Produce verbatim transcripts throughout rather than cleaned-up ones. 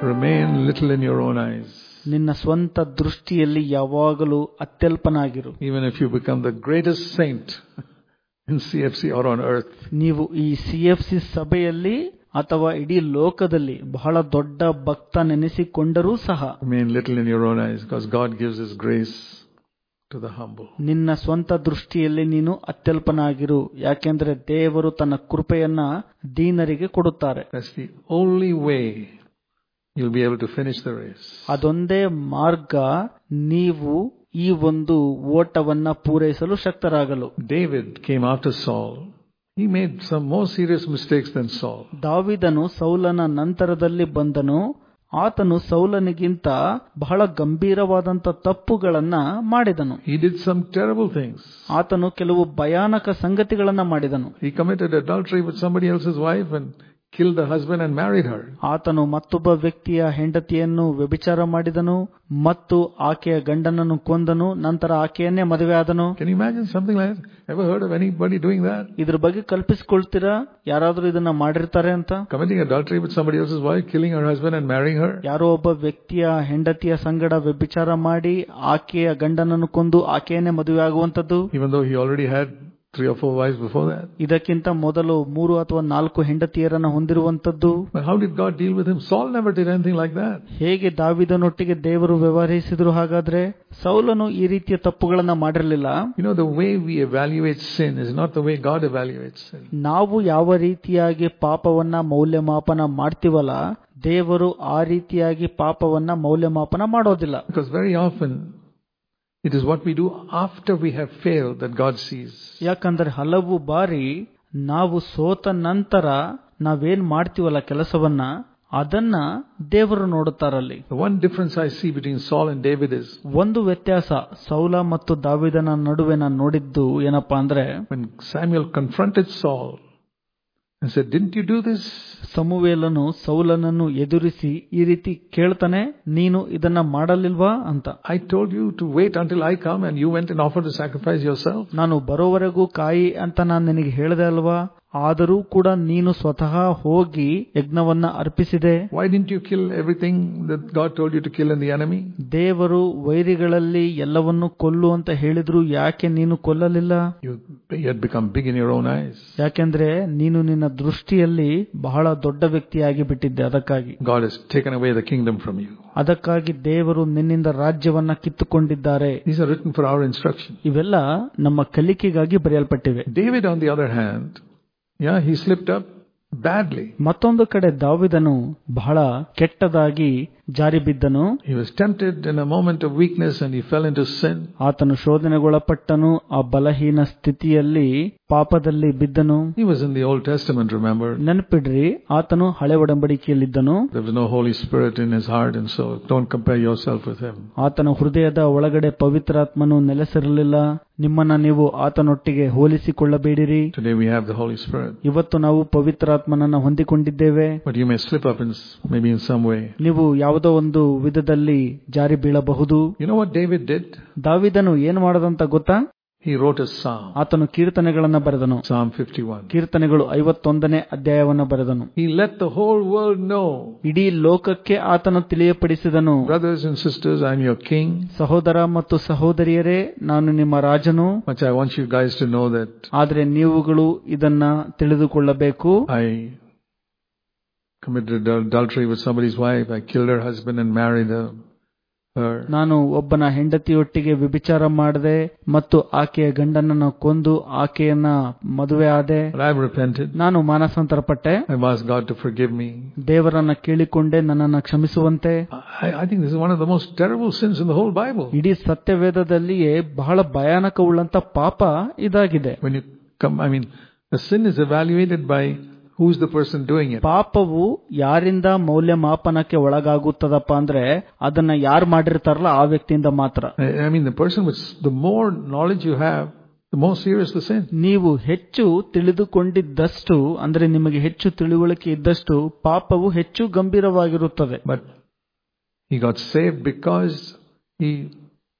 Remain little in your own eyes. ನಿನ್ನ ಸ್ವಂತ ದೃಷ್ಟಿಯಲ್ಲಿ ಯಾವಾಗಲೂ ಅತ್ಯಲ್ಪನಾಗಿರು. Even if you become the greatest saint in C F C or on earth. ನೀವು ಈ C F C ಸಭೆಯಲ್ಲಿ ಅಥವಾ ಇಡೀ ಲೋಕದಲ್ಲಿ ಬಹಳ ದೊಡ್ಡ ಭಕ್ತ ನೆನೆಸಿಕೊಂಡರೂ ಸಹ Remain little in your own eyes because God gives His grace to the humble. ನಿನ್ನ ಸ್ವಂತ ದೃಷ್ಟಿಯಲ್ಲಿ ನೀನು ಅತ್ಯಲ್ಪನಾಗಿರು, ಯಾಕೆಂದ್ರೆ ದೇವರು ತನ್ನ ಕೃಪೆಯನ್ನ ದೀನರಿಗೆ ಕೊಡುತ್ತಾರೆ. That's the only way you'll be able to finish the race. ಅದೊಂದೇ ಮಾರ್ಗ ನೀವು ಈ ಒಂದು ಓಟವನ್ನ ಪೂರೈಸಲು ಶಕ್ತರಾಗಲು. David came after Saul. He made some more serious mistakes than Saul. ದಾವೀದನು ಸೌಲನ ನಂತರದಲ್ಲಿ ಬಂದನು. ಆತನು ಸೌಲನಿಗಿಂತ ಬಹಳ ಗಂಭೀರವಾದಂತ ತಪ್ಪುಗಳನ್ನ ಮಾಡಿದನು. He did some terrible things. ಆತನು ಕೆಲವು ಭಯಾನಕ ಸಂಗತಿಗಳನ್ನ ಮಾಡಿದನು. He committed adultery with somebody else's wife and killed the husband and married her. ಆತನು ಮತ್ತೊಬ್ಬ ವ್ಯಕ್ತಿಯ ಹೆಂಡತಿಯನ್ನು ವ್ಯಭಿಚಾರ ಮಾಡಿದನು ಮತ್ತು ಆಕೆಯ ಗಂಡನನ್ನು ಕೊಂದನು, ನಂತರ ಆಕೆಯನ್ನೇ ಮದುವೆ ಆದನು. Can you imagine something like that? Ever heard of anybody doing that? ಇದ್ರ ಬಗ್ಗೆ ಕಲ್ಪಿಸಿಕೊಳ್ತೀರಾ ಯಾರಾದ್ರೂ ಇದನ್ನ ಮಾಡಿರ್ತಾರೆ ಅಂತ? Committing adultery with somebody else's wife, killing her husband and marrying her? ಯಾರೋ ಒಬ್ಬ ವ್ಯಕ್ತಿಯ ಹೆಂಡತಿಯ ಸಂಗಡ ವ್ಯಭಿಚಾರ ಮಾಡಿ ಆಕೆಯ ಗಂಡನನ್ನು ಕೊಂದು ಆಕೆಯನ್ನೇ ಮದುವೆ ಆಗುವಂತದ್ದು. Even though he already had three or four wives before that. ಇದಕ್ಕಿಂತ ಮೊದಲು ಮೂರು ಅಥವಾ ನಾಲ್ಕು ಹೆಂಡತಿಯರನ್ನು ಹೊಂದಿರುವಂತದ್ದು. But how did God deal with him? Saul never did anything like that. ಹೇಗೆ ದಾವೀದನೊಟ್ಟಿಗೆ ದೇವರು ವ್ಯವಹರಿಸಿದ್ರು ಹಾಗಾದ್ರೆ? ಸೌಲನು ಈ ರೀತಿಯ ತಪ್ಪುಗಳನ್ನ ಮಾಡಿರಲಿಲ್ಲ. You know, the way we evaluate sin is not the way God evaluates sin. ನಾವು ಯಾವ ರೀತಿಯಾಗಿ ಪಾಪವನ್ನ ಮೌಲ್ಯಮಾಪನ ಮಾಡ್ತೀವಲ್ಲ, ದೇವರು ಆ ರೀತಿಯಾಗಿ ಪಾಪವನ್ನ ಮೌಲ್ಯಮಾಪನ ಮಾಡೋದಿಲ್ಲ. Because very often it is what we do after we have failed that God sees. ಯಾಕಂದ್ರೆ ಹಲವು ಬಾರಿ ನಾವು ಸೋತ ನಂತರ ನಾವೇನ್ ಮಾಡ್ತೀವಲ್ಲ ಕೆಲಸವನ್ನ, ಅದನ್ನ ದೇವರು ನೋಡುತ್ತಾರಲ್ಲಿ. The one difference I see between Saul and David is ಒಂದು ವ್ಯತ್ಯಾಸ ಸೌಲ ಮತ್ತು ದಾವೀದನ ನಡುವೆ ನಾನು ನೋಡಿದ್ದು ಏನಪ್ಪಾ ಅಂದ್ರೆ, when Samuel confronted Saul and said, "Didn't you do this?" ಸಮುವೇಲನು ಸೌಲನನ್ನು ಎದುರಿಸಿ ಈ ರೀತಿ ಕೇಳ್ತಾನೆ, ನೀನು ಇದನ್ನ ಮಾಡಲಿಲ್ವಾ ಅಂತ. I told you to wait until I come and you went and offered to sacrifice yourself. ನಾನು ಬರೋವರೆಗೂ ಕಾಯಿ ಅಂತ ನಾನು ನಿನಗೆ ಹೇಳಿದೆ ಅಲ್ವಾ, ಆದರೂ ಕೂಡ ನೀನು ಸ್ವತಃ ಹೋಗಿ ಯಜ್ಞವನ್ನ ಅರ್ಪಿಸಿದೆ. Why didn't you kill everything that God told you to kill in the enemy? ದೇವರು ವೈರಿಗಳಲ್ಲಿ ಎಲ್ಲವನ್ನೂ ಕೊಲ್ಲು ಅಂತ ಹೇಳಿದ್ರು, ಯಾಕೆ ನೀನು ಕೊಲ್ಲಲಿಲ್ಲ? You had become big in your own eyes. ಯಾಕೆಂದ್ರೆ ನೀನು ನಿನ್ನ ದೃಷ್ಟಿಯಲ್ಲಿ ಬಹಳ ದೊಡ್ಡ ವ್ಯಕ್ತಿಯಾಗಿ ಬಿಟ್ಟಿದ್ದೆ. ಅದಕ್ಕಾಗಿ God has taken away the kingdom from you. ಅದಕ್ಕಾಗಿ ದೇವರು ನಿನ್ನಿಂದ ರಾಜ್ಯವನ್ನ ಕಿತ್ತುಕೊಂಡಿದ್ದಾರೆ. These are written for our instruction. ಇವೆಲ್ಲ ನಮ್ಮ ಕಲಿಕೆಗಾಗಿ ಬರೆಯಲ್ಪಟ್ಟಿವೆ. David, on the other hand, yeah, he slipped up badly. ಮತ್ತೊಂದು ಕಡೆ ದಾವೀದನು ಬಹಳ ಕೆಟ್ಟದಾಗಿ ಜಾರಿ ಬಿದ್ದನು. He was tempted in a moment of weakness and he fell into sin. ಆತನು ಶೋಧನೆಗೊಳಪಟ್ಟನು, ಆ ಬಲಹೀನ ಸ್ಥಿತಿಯಲ್ಲಿ ಪಾಪದಲ್ಲಿ ಬಿದ್ದನು. He was in the Old Testament, remember? ನೆನಪಿಡ್ರಿ, ಆತನು ಹಳೆ ಒಡಂಬಡಿಕೆಯಲ್ಲಿದ್ದನು. There was no Holy Spirit in his heart, and so don't compare yourself with him. ಆತನ ಹೃದಯದ ಒಳಗಡೆ ಪವಿತ್ರಾತ್ಮನು ನೆಲೆಸಿರಲಿಲ್ಲ. ನಿಮ್ಮನ್ನ ನೀವು ಆತನೊಟ್ಟಿಗೆ ಹೋಲಿಸಿಕೊಳ್ಳಬೇಡಿರಿ. Today we have the Holy Spirit. ಇವತ್ತು ನಾವು ಪವಿತ್ರಾತ್ಮನನ್ನ ಹೊಂದಿಕೊಂಡಿದ್ದೇವೆ. But you may slip up in maybe in some way. ನೀವು ಯಾವುದೋ ಒಂದು ವಿಧದಲ್ಲಿ ಜಾರಿ ಬೀಳಬಹುದು. You know what David did? ದಾವೀದನು ಏನು ಮಾಡದಂತ ಗೊತ್ತಾ? He wrote a psalm. ಆತನು ಕೀರ್ತನೆಗಳನ್ನ ಬರೆದನು. Psalm fifty-one. ಕೀರ್ತನೆಗಳು ಐವತ್ತೊಂದನೇ ಅಧ್ಯಾಯವನ್ನು ಬರೆದನು. He let the whole world know. ಇಡೀ ಲೋಕಕ್ಕೆ ಆತನು ತಿಳಿಯಪಡಿಸಿದನು. Brothers and sisters, I am your king. ಸಹೋದರ ಮತ್ತು ಸಹೋದರಿಯರೇ, ನಾನು ನಿಮ್ಮ ರಾಜನು. But I want you guys to know that. ಆದರೆ ನೀವುಗಳು ಇದನ್ನ ತಿಳಿದುಕೊಳ್ಳಬೇಕು. I committed adultery with somebody's wife. I killed her husband and married her. ನಾನು ಒಬ್ಬನ ಹೆಂಡತಿಯೊಟ್ಟಿಗೆ ವ್ಯಭಿಚಾರ ಮಾಡಿದೆ ಮತ್ತು ಆಕೆಯ ಗಂಡನನ್ನು ಕೊಂದು ಆಕೆಯನ್ನ ಮದುವೆ ಆದೆ. ನಾನು ಮಾನಸಾಂತರಪಟ್ಟೆ. ದೇವರನ್ನ ಕೇಳಿಕೊಂಡೆ ನನ್ನನ್ನು ಕ್ಷಮಿಸುವಂತೆ. ಇಡೀ ಸತ್ಯವೇದದಲ್ಲಿಯೇ ಬಹಳ ಭಯಾನಕವುಳ್ಳಂತ ಪಾಪ ಇದಾಗಿದೆ. Sin is evaluated by who is the person doing it. ಪಾಪವು ಯಾರಿಂದ ಮೌಲ್ಯಮಾಪನಕ್ಕೆ ಒಳಗಾಗುತ್ತದಪ್ಪ ಅಂದ್ರೆ ಅದನ್ನ ಯಾರು ಮಾಡಿರ್ತಾರಲ್ಲ ಆ ವ್ಯಕ್ತಿಯಿಂದ ಮಾತ್ರ. I mean the person with the more knowledge you have, the more serious the sin. ನೀವು ಹೆಚ್ಚು ತಿಳಿದುಕೊಂಡಿದ್ದಷ್ಟು, ಅಂದ್ರೆ ನಿಮಗೆ ಹೆಚ್ಚು ತಿಳುವಳಿಕೆ ಇದ್ದಷ್ಟು ಪಾಪವು ಹೆಚ್ಚು ಗಂಭೀರವಾಗಿರುತ್ತದೆ. But he got saved because he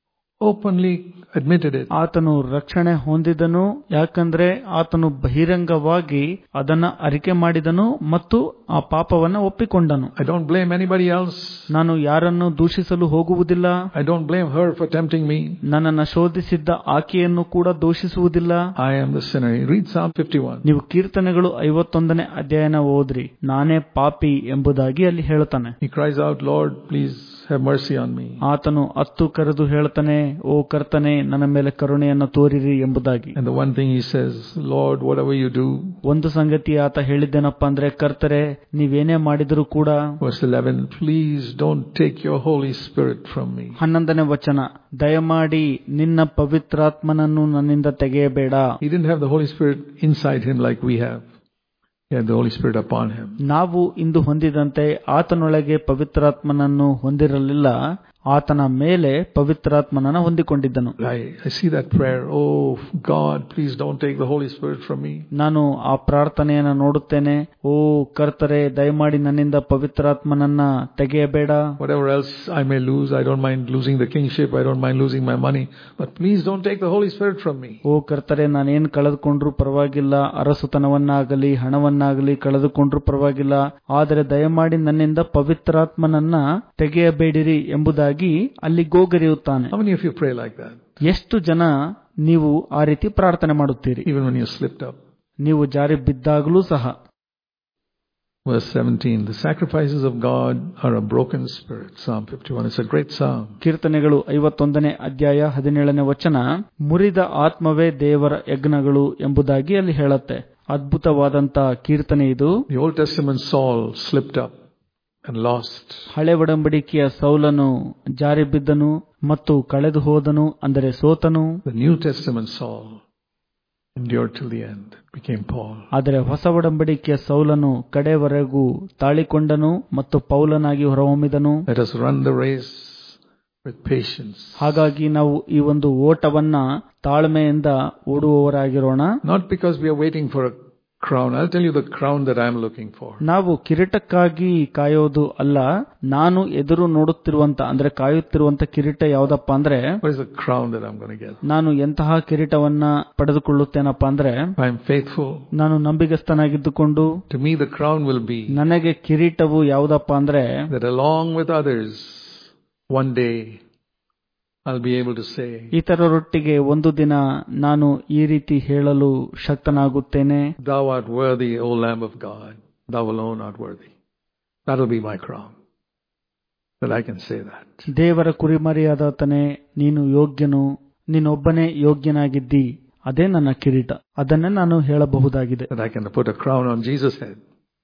openly admitted it. ಆತನು ರಕ್ಷಣೆ ಹೊಂದಿದನು, ಯಾಕಂದ್ರೆ ಆತನು ಬಹಿರಂಗವಾಗಿ ಅದನ್ನ ಅರಿಕೆ ಮಾಡಿದನು ಮತ್ತು ಆ ಪಾಪವನ್ನ ಒಪ್ಪಿಕೊಂಡನು. I don't blame anybody else. ನಾನು ಯಾರನ್ನು ದೂಷಿಸಲು ಹೋಗುವುದಿಲ್ಲ. I don't blame her for tempting me. ನನ್ನನ್ನು ಶೋಧಿಸಿದ್ದ ಆಕೆಯನ್ನು ಕೂಡ ದೂಷಿಸುವುದಿಲ್ಲ. I am the sinner. Read Psalm fifty-one. ನೀವು ಕೀರ್ತನೆಗಳು ಐವತ್ತೊಂದನೇ ಅಧ್ಯಾಯನ ಓದ್ರಿ. ನಾನೇ ಪಾಪಿ ಎಂಬುದಾಗಿ ಅಲ್ಲಿ ಹೇಳ್ತಾನೆ. He cries out, Lord, please have mercy on me. ಆತನು ಅತ್ತು ಕರೆದು ಹೇಳ್ತಾನೆ, ಓ ಕರ್ತನೆ, ನನ್ನ ಮೇಲೆ ಕರುಣೆಯನ್ನು ತೋರಿರಿ ಎಂಬುದಾಗಿ. And the one thing he says, Lord, whatever you do. ಒಂದು ಸಂಗತಿ ಆತ ಹೇಳಿದ್ದೇನಪ್ಪ ಅಂದ್ರೆ, ಕರ್ತರೆ, ನೀವೇನೇ ಮಾಡಿದರೂ ಕೂಡ. Verse eleven, please don't take your Holy Spirit from me. ಹನ್ನೊಂದನೇ ವಚನ, ದಯಮಾಡಿ ನಿನ್ನ ಪವಿತ್ರಾತ್ಮನನ್ನು ನನ್ನಿಂದ ತೆಗೆಯಬೇಡ. He didn't have the Holy Spirit inside him like we have. He had the Holy Spirit upon him. ನಾವು ಇಂದು ಹೊಂದಿದಂತೆ ಆತನೊಳಗೆ ಪವಿತ್ರಾತ್ಮನನ್ನು ಹೊಂದಿರಲಿಲ್ಲ, ಆತನ ಮೇಲೆ ಪವಿತ್ರಾತ್ಮನನ್ನು ಹೊಂದಿಕೊಂಡಿದ್ದನು. I, I see that prayer. Oh God, please don't take the Holy Spirit from me. ನಾನು ಆ ಪ್ರಾರ್ಥನೆಯನ್ನು ನೋಡುತ್ತೇನೆ. ಓ ಕರ್ತರೆ, ದಯಮಾಡಿ ನನ್ನಿಂದ ಪವಿತ್ರಾತ್ಮನನ್ನ ತೆಗೆಯಬೇಡ. Whatever else I may lose, I don't mind losing the kingship, I don't mind losing my money, but please don't take the Holy Spirit from me. ಓ ಕರ್ತರೆ, ನಾನೇನ್ ಕಳೆದುಕೊಂಡ್ರು ಪರವಾಗಿಲ್ಲ, ಅರಸುತನವನ್ನಾಗಲಿ ಹಣವನ್ನಾಗಲಿ ಕಳೆದುಕೊಂಡ್ರು ಪರವಾಗಿಲ್ಲ, ಆದರೆ ದಯಮಾಡಿ ನನ್ನಿಂದ ಪವಿತ್ರಾತ್ಮನನ್ನ ತೆಗೆಯಬೇಡಿರಿ ಎಂಬುದಾಗಿ ಅಲ್ಲಿ ಗೋಗರಿಯುತ್ತಾನೆ. How many of you pray like that? ಎಷ್ಟು ಜನ ನೀವು ಆ ರೀತಿ ಪ್ರಾರ್ಥನೆ ಮಾಡುತ್ತೀರಿ? Even when you slipped up. ನೀವು ಜಾರಿ ಬಿದ್ದಾಗಲೂ ಸಹ. Verse seventeen, the sacrifices of God are a broken spirit. Psalm fifty-one, it's a great psalm. ಕೀರ್ತನೆಗಳು ಐವತ್ತೊಂದನೇ ಅಧ್ಯಾಯ ಹದಿನೇಳನೇ ವಚನ, ಮುರಿದ ಆತ್ಮವೇ ದೇವರ ಯಜ್ಞಗಳು ಎಂಬುದಾಗಿ ಅಲ್ಲಿ ಹೇಳುತ್ತೆ. ಅದ್ಭುತವಾದಂತ ಕೀರ್ತನೆ ಇದು. The Old Testament Saul slipped up and lost. ಹಳೆ ಒಡಂಬಡಿಕೆಯ ಸೌಲನು ಜಾರಿ ಬಿದ್ದನು ಮತ್ತು ಕಳೆದು ಹೋದನು, ಅಂದರೆ ಸೋತನು. The New Testament Saul endured till the end, became Paul. ಆದರೆ ಹೊಸ ಒಡಂಬಡಿಕೆಯ ಸೌಲನು ಕಡೆವರೆಗೂ ತಾಳಿಕೊಂಡನು ಮತ್ತು ಪೌಲನಾಗಿ ಹೊರಹೊಮ್ಮಿದನು. Let us run the race with patience. ಹಾಗಾಗಿ ನಾವು ಈ ಒಂದು ಓಟವನ್ನ ತಾಳ್ಮೆಯಿಂದ ಓಡುವವರಾಗಿರೋಣ. Not because we are waiting for a crown. I'll tell you the crown that I am looking for. ನಾವು ಕಿರೀಟಕ್ಕಾಗಿ ಕಾಯೋದು ಅಲ್ಲ. ನಾನು ಎದುರು ನೋಡುತ್ತಿರುವಂತ, ಅಂದ್ರೆ ಕಾಯುತ್ತಿರುವಂತ ಕಿರೀಟ ಯಾವ್ದಪ್ಪ ಅಂದ್ರೆ, what is the crown that I'm going to get? ನಾನು ಎಂತಹ ಕಿರೀಟವನ್ನ ಪಡೆದುಕೊಳ್ಳುತ್ತೇನಪ್ಪ ಅಂದ್ರೆ, I am faithful. ನಾನು ನಂಬಿಗಸ್ತನಾಗಿದ್ದುಕೊಂಡು, to me the crown will be ನನಗೆ ಕಿರೀಟವು ಯಾವ್ದಪ್ಪ ಅಂದ್ರೆ, that along with others one day I'll be able to say, ಇತರರೊಟ್ಟಿಗೆ ಒಂದು ದಿನ ನಾನು ಈ ರೀತಿ ಹೇಳಲು ಶಕ್ತನಾಗುತ್ತೇನೆ, Thou art worthy, O Lamb of God, Thou alone art worthy. That'll be my crown, that I can say that. ದೇವರ ಕುರಿಮರಿಯಾದಾತನೇ, ನೀನು ಯೋಗ್ಯನು, ನೀನೊಬ್ಬನೇ ಯೋಗ್ಯನಾಗಿದ್ದಿ, ಅದೇ ನನ್ನ ಕಿರೀಟ, ಅದನ್ನೇ ನಾನು ಹೇಳಬಹುದಾಗಿದೆ. That I can put a crown on Jesus' head.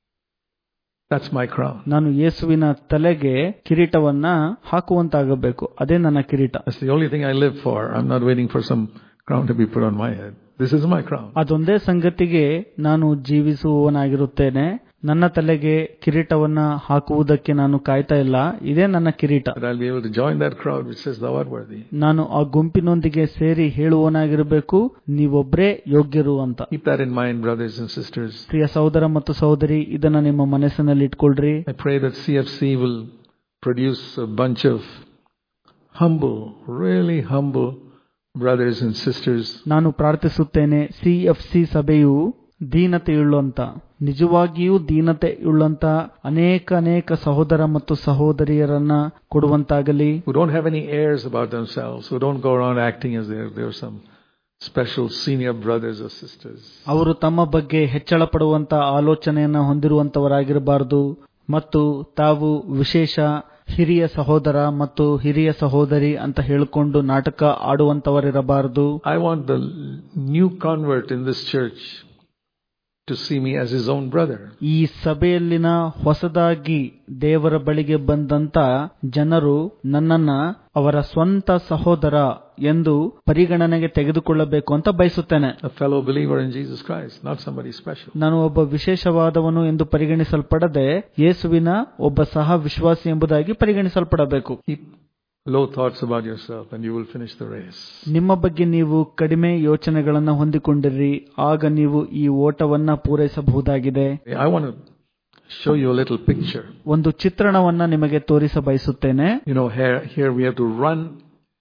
That's my crown. ನಾನು ಯೇಸುವಿನ ತಲೆಗೆ ಕಿರೀಟವನ್ನ ಹಾಕುವಂತಾಗಬೇಕು, ಅದೇ ನನ್ನ ಕಿರೀಟ. That's the only thing I live for. I'm not waiting for some crown to be put on my head. This is my crown. ಅದೊಂದೇ ಸಂಗತಿಗೆ ನಾನು ಜೀವಿಸುವವನಾಗಿರುತ್ತೇನೆ. ನನ್ನ ತಲೆಗೆ ಕಿರೀಟವನ್ನ ಹಾಕುವುದಕ್ಕೆ ನಾನು ಕಾಯ್ತಾ ಇಲ್ಲ, ಇದೇ ನನ್ನ ಕಿರೀಟ. But I'll be able to join that crowd which says Thou art worthy. ನಾನು ಆ ಗುಂಪಿನೊಂದಿಗೆ ಸೇರಿ ಹೇಳುವನಾಗಿರಬೇಕು, ನೀವೊಬ್ಬರೇ ಯೋಗ್ಯರು ಅಂತ. Keep that in mind, brothers and sisters. ಪ್ರಿಯ ಸಹೋದರ ಮತ್ತು ಸಹೋದರಿ, ಇದನ್ನ ನಿಮ್ಮ ಮನಸ್ಸಿನಲ್ಲಿ ಇಟ್ಕೊಳ್ರಿ. I pray that C F C will produce a bunch of humble, really humble brothers and sisters. ನಾನು ಪ್ರಾರ್ಥಿಸುತ್ತೇನೆ, ಸಿ ಎಫ್ ಸಿ ಸಭೆಯು ದೀನತೆಯುಳ್ಳಂತ, ನಿಜವಾಗಿಯೂ ದೀನತೆಯುಳ್ಳಂತ ಅನೇಕ ಅನೇಕ ಸಹೋದರ ಮತ್ತು ಸಹೋದರಿಯರನ್ನ ಕೊಡುವಂತಾಗಲಿ. Who don't have any airs about themselves, who don't go around acting as they're, they're some special senior brothers or sisters. ಅವರು ತಮ್ಮ ಬಗ್ಗೆ ಹೆಚ್ಚಳ ಪಡುವಂತ ಆಲೋಚನೆಯನ್ನ ಹೊಂದಿರುವಂತವರಾಗಿರಬಾರದು ಮತ್ತು ತಾವು ವಿಶೇಷ ಹಿರಿಯ ಸಹೋದರ ಮತ್ತು ಹಿರಿಯ ಸಹೋದರಿ ಅಂತ ಹೇಳಿಕೊಂಡು ನಾಟಕ ಆಡುವಂತವರಿರಬಾರದು. I want the new convert in this church to see me as his own brother. ಈ ಸಭೆಯಲ್ಲಿನ ಹೊಸದಾಗಿ ದೇವರ ಬಳಿಗೆ ಬಂದಂತ ಜನರು ನನ್ನನ್ನ ಅವರ ಸ್ವಂತ ಸಹೋದರ ಎಂದು ಪರಿಗಣನೆಗೆ ತೆಗೆದುಕೊಳ್ಳಬೇಕು ಅಂತ ಬಯಸುತ್ತೇನೆ. A fellow believer in Jesus Christ, not somebody special. ನಾನು ಒಬ್ಬ ವಿಶೇಷವಾದವನು ಎಂದು ಪರಿಗಣಿಸಲ್ಪಡದೆ ಯೇಸುವಿನ ಒಬ್ಬ ಸಹ ವಿಶ್ವಾಸಿ ಎಂಬುದಾಗಿ ಪರಿಗಣಿಸಲ್ಪಡಬೇಕು. Keep low thoughts about yourself and you will finish the race. ನಿಮ್ಮ ಬಗ್ಗೆ ನೀವು ಕಡಿಮೆ ಯೋಚನೆಗಳನ್ನು ಹೊಂದಿಕೊಂಡಿರಿ, ಆಗ ನೀವು ಈ ಓಟವನ್ನ ಪೂರೈಸಬಹುದಾಗಿದೆ. I want to show you a little picture. ಒಂದು ಚಿತ್ರಣವನ್ನ ನಿಮಗೆ ತೋರಿಸ ಬಯಸುತ್ತೇನೆ. You know, here, here we have to run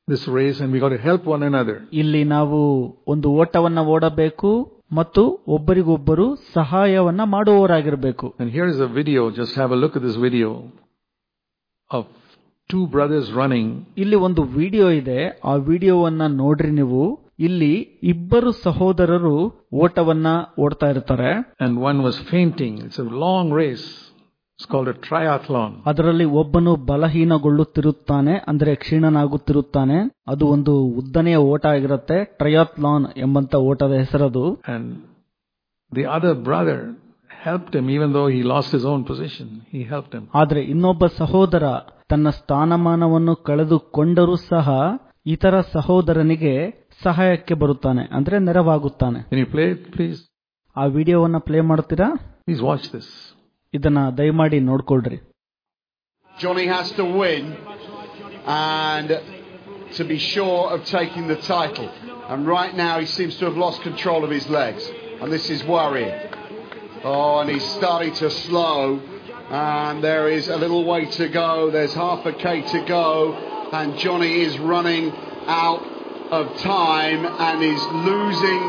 this race and we got to help one another. ಇಲ್ಲಿ ನಾವು ಒಂದು ಓಟವನ್ನ ಓಡಬೇಕು ಮತ್ತು ಒಬ್ಬರಿಗೊಬ್ಬರು ಸಹಾಯವನ್ನ ಮಾಡುವವರಾಗಿರಬೇಕು. And here is a video. Just have a look at this video of two brothers running. ಇಲ್ಲಿ ಒಂದು video ಇದೆ. ಆ ವಿಡಿಯೋವನ್ನ ನೋಡ್ರಿ ನೀವು. ಇಲ್ಲಿ ಇಬ್ಬರು ಸಹೋದರರು ಓಟವನ್ನ ಓಡ್ತಾ ಇರ್ತಾರೆ. And one was fainting. It's a long race. It's called a triathlon. ಅದರಲ್ಲಿ ಒಬ್ಬನು ಬಲಹೀನಗೊಳ್ಳುತ್ತಿರುತ್ತಾನೆ, ಅಂದ್ರೆ ಕ್ಷೀಣನಾಗುತ್ತಿರುತ್ತಾನೆ. ಅದು ಒಂದು ಉದ್ದನೆಯ ಓಟ ಆಗಿರುತ್ತೆ. ಟ್ರಯಾಥ್ಲಾನ್ ಎಂಬಂತ ಓಟದ ಹೆಸರದು. And the other brother helped him even though he lost his own position. He helped him. ಆದ್ರೆ ಇನ್ನೊಬ್ಬ ಸಹೋದರ ತನ್ನ ಸ್ಥಾನಮಾನವನ್ನು ಕಳೆದುಕೊಂಡರೂ ಸಹ ಇತರ ಸಹೋದರನಿಗೆ ಸಹಾಯಕ್ಕೆ ಬರುತ್ತಾನೆ, ಅಂದ್ರೆ ನೆರವಾಗುತ್ತಾನೆ. Can you play it, please? ಆ ವಿಡಿಯೋವನ್ನ ಪ್ಲೇ ಮಾಡ್ತೀರಾ? Please watch this. ಇದನ್ನ ದಯಮಾಡಿ ನೋಡ್ಕೊಳ್ರಿ. Johnny has to win and to be sure of taking the title. And right now he seems to have lost control of his legs. And this is worrying. Oh, and he's starting to slow. And there is a little way to go. There's half a K to go. And Johnny is running out of time and is losing.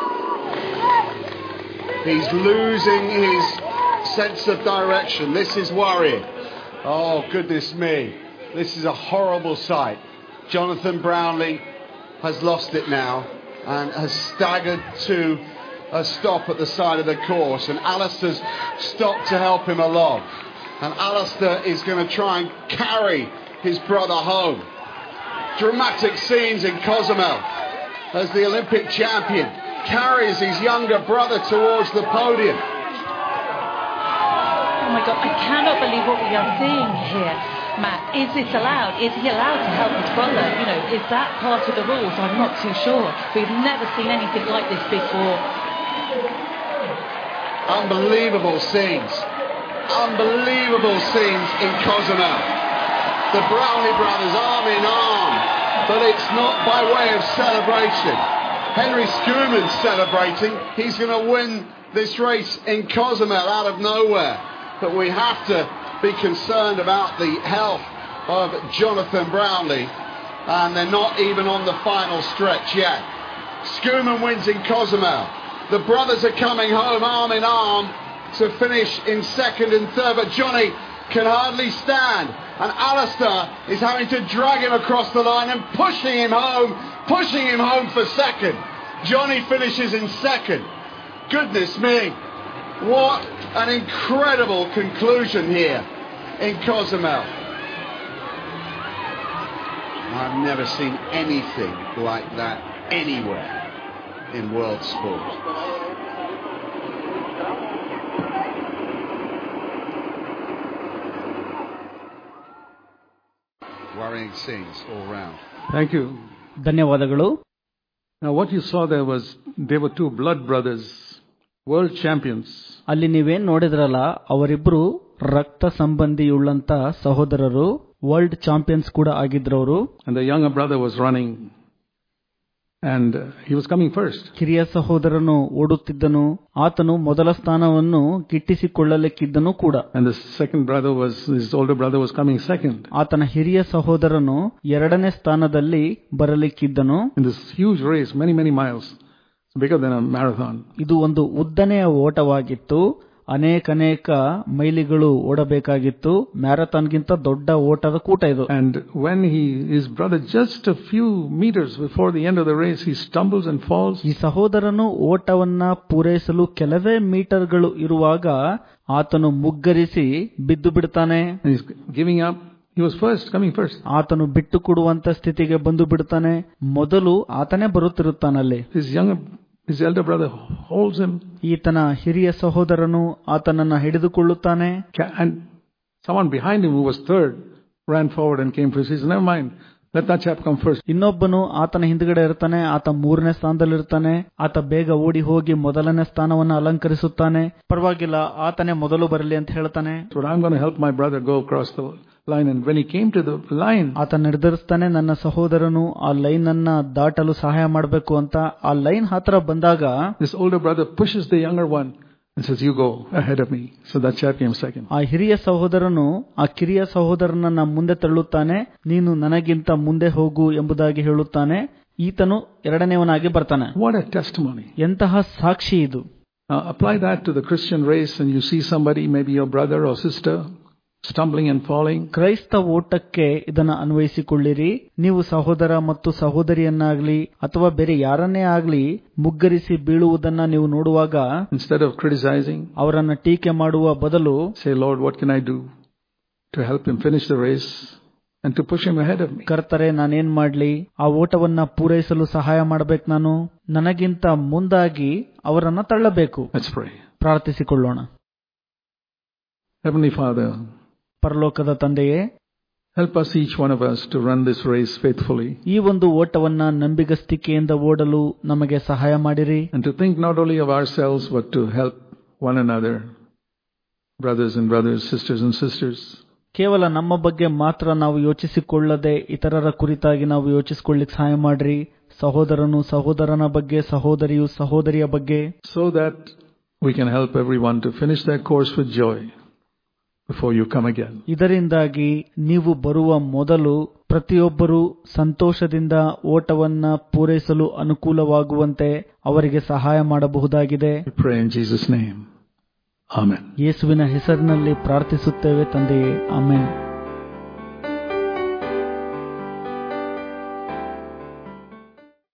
He's losing his sense of direction. This is worrying. Oh, goodness me. This is a horrible sight. Jonathan Brownlee has lost it now and has staggered to a stop at the side of the course. And Alistair's stopped to help him along. And Alistair is going to try and carry his brother home. Dramatic scenes in Cozumel as the Olympic champion carries his younger brother towards the podium. Oh my God, I cannot believe what we are seeing here, Matt. Is this allowed? Is he allowed to help his brother? You know, is that part of the rules? I'm not too sure. We've never seen anything like this before. Unbelievable scenes. Unbelievable scenes in Cozumel. The Brownlee brothers arm in arm, but it's not by way of celebration. Henry Schoeman's celebrating. He's going to win this race in Cozumel out of nowhere. But we have to be concerned about the health of Jonathan Brownlee. And they're not even on the final stretch yet. Schoeman wins in Cozumel. The brothers are coming home arm in arm to finish in second and third. But Johnny can hardly stand. And Alistair is having to drag him across the line and pushing him home, pushing him home for second. Johnny finishes in second. Goodness me. What an incredible conclusion here in Cozumel. I've never seen anything like that anywhere in world sport. Worrying scenes all round. Thank you. ಧನ್ಯವಾದಗಳು. Now what you saw there was, they were two blood brothers, world champions. ಅಲ್ಲಿ ನೀವೇನ್ ನೋಡಿದ್ರಲ್ಲ, ಅವರಿಬ್ರು ರಕ್ತ ಸಂಬಂಧಿಯುಳ್ಳಂತ ಸಹೋದರರು, world champions ಕೂಡ ಆಗಿದ್ರವರು. And the younger brother was running and he was coming first. ಕಿರಿಯ ಸಹೋದರನು ಓಡುತ್ತಿದ್ದನು, ಆತನು ಮೊದಲ ಸ್ಥಾನವನ್ನು ಗಿಟ್ಟಿಸಿಕೊಳ್ಳಲಿಕ್ಕಿದ್ದನು ಕೂಡ. And the second brother was, his older brother was coming second. ಆತನ ಹಿರಿಯ ಸಹೋದರನು ಎರಡನೇ ಸ್ಥಾನದಲ್ಲಿ ಬರಲಿಕ್ಕಿದ್ದನು. In this huge race, many many miles, bigger than a marathon. ಇದು ಒಂದು ಉದ್ದನೆಯ ಓಟವಾಗಿತ್ತು. ಅನೇಕನೇಕ ಮೈಲಿಗಳು ಓಡಬೇಕಾಗಿತ್ತು. ಮ್ಯಾರಥಾನ್ಗಿಂತ ದೊಡ್ಡ ಓಟದ ಕೂಟ ಇದು. And when he, his brother, just a few meters before the end of the race, he stumbles and falls. ಈ ಸಹೋದರನು ಓಟವನ್ನ ಪೂರೈಸಲು ಕೆಲವೇ ಮೀಟರ್ಗಳು ಇರುವಾಗ ಆತನು ಮುಗ್ಗರಿಸಿ ಬಿದ್ದು ಬಿಡ್ತಾನೆ. And he's giving up. He was first, coming first. ಆತನು ಬಿಟ್ಟು ಕೊಡುವಂತ ಸ್ಥಿತಿಗೆ ಬಂದು ಬಿಡ್ತಾನೆ. ಮೊದಲು ಆತನೇ ಬರುತ್ತಿರುತ್ತಾನಲ್ಲಿ. His younger His elder brother holds him. ಈತನ ಹಿರಿಯ ಸಹೋದರನು ಆತನನ್ನ ಹಿಡಿದುಕೊಳ್ಳುತ್ತಾನೆ. And someone behind him who was third ran forward and came first. He said, never mind, let that chap come first. ಇನ್ನೊಬ್ಬನು ಆತನ ಹಿಂದ್ಗಡೆ ಇರ್ತಾನೆ. ಆತ ಮೂರನೇ ಸ್ಥಾನದಲ್ಲಿರ್ತಾನೆ. ಆತ ಬೇಗ ಓಡಿ ಹೋಗಿ ಮೊದಲನೇ ಸ್ಥಾನವನ್ನು ಅಲಂಕರಿಸುತ್ತಾನೆ. ಪರವಾಗಿಲ್ಲ, ಆತನೇ ಮೊದಲು ಬರಲಿ ಅಂತ ಹೇಳ್ತಾನೆ. So I'm going to help my brother go across the line. And when he came to the line, ಆತ ನಿರ್ಧರಿಸ್ತಾನೆ, ನನ್ನ ಸಹೋದರನು ಆ ಲೈನ್ ಅನ್ನ ದಾಟಲು ಸಹಾಯ ಮಾಡಬೇಕು ಅಂತ. ಆ ಲೈನ್ ಹತ್ರ ಬಂದಾಗ this older brother pushes the younger one and says, you go ahead of me. So that chap came second. ಆ ಹಿರಿಯ ಸಹೋದರನು ಆ ಕಿರಿಯ ಸಹೋದರನನ್ನ ಮುಂದೆ ತಳ್ಳುತ್ತಾನೆ, ನೀನು ನನಗಿಂತ ಮುಂದೆ ಹೋಗು ಎಂಬುದಾಗಿ ಹೇಳುತ್ತಾನೆ. ಈತನು ಎರಡನೇವನಾಗಿ ಬರ್ತಾನೆ. What a testimony. ಎಂತಹ ಸಾಕ್ಷಿ ಇದು. Now apply that to the Christian race and you see somebody, maybe your brother or sister, stumbling and falling. ಕ್ರೈಸ್ತ ಓಟಕ್ಕೆ ಇದನ್ನು ಅನ್ವಯಿಸಿಕೊಳ್ಳಿರಿ. ನೀವು ಸಹೋದರ ಮತ್ತು ಸಹೋದರಿಯನ್ನಾಗ್ಲಿ ಅಥವಾ ಬೇರೆ ಯಾರನ್ನೇ ಆಗ್ಲಿ ಮುಗ್ಗರಿಸಿ ಬೀಳುವುದನ್ನ ನೀವು ನೋಡುವಾಗ, instead of criticizing, ಅವರನ್ನ ಟೀಕೆ ಮಾಡುವ ಬದಲು, say, Lord, what can I do to help him finish the race and to push him ahead of me? ಕರ್ತರೆ, ನಾನೇನ್ ಮಾಡ್ಲಿ, ಆ ಓಟವನ್ನ ಪೂರೈಸಲು ಸಹಾಯ ಮಾಡಬೇಕು, ನಾನು ನನಗಿಂತ ಮುಂದಾಗಿ ಅವರನ್ನ ತಳ್ಳಬೇಕು. Let's pray. ಪ್ರಾರ್ಥಿಸಿಕೊಳ್ಳೋಣ. Heavenly Father, ಪರಲೋಕದ ತಂದೆಯೇ, help us, each one of us, to run this race faithfully. ಈ ಒಂದು ಓಟವನ್ನ ನಂಬಿಗಸ್ತಿಕೆಯಿಂದ ಓಡಲು ನಮಗೆ ಸಹಾಯ ಮಾಡಿರಿ. And to think not only of ourselves, but to help one another, brothers and brothers, sisters and sisters. ಕೇವಲ ನಮ್ಮ ಬಗ್ಗೆ ಮಾತ್ರ ನಾವು ಯೋಚಿಸಿಕೊಳ್ಳದೆ ಇತರರ ಕುರಿತಾಗಿ ನಾವು ಯೋಚಿಸಿಕೊಳ್ಳಿಕ್ಕೆ ಸಹಾಯ ಮಾಡ್ರಿ. ಸಹೋದರನು ಸಹೋದರನ ಬಗ್ಗೆ, ಸಹೋದರಿಯು ಸಹೋದರಿಯ ಬಗ್ಗೆ, so that we can help everyone to finish their course with joy before you come again. ಇದರಿಂದಾಗಿ ನೀವು ಬರುವ ಮೊದಲು ಪ್ರತಿಯೊಬ್ಬರು ಸಂತೋಷದಿಂದ ಓಟವನ್ನ ಪೂರೈಸಲು ಅನುಕೂಲವಾಗುವಂತೆ ಅವರಿಗೆ ಸಹಾಯ ಮಾಡಬಹುದಾಗಿದೆ. We pray in Jesus' name. Amen. ಯೇಸುವಿನ ಹೆಸರಿನಲ್ಲಿ ಪ್ರಾರ್ಥಿಸುತ್ತೇವೆ ತಂದೆಯೇ, ಆಮೆನ್.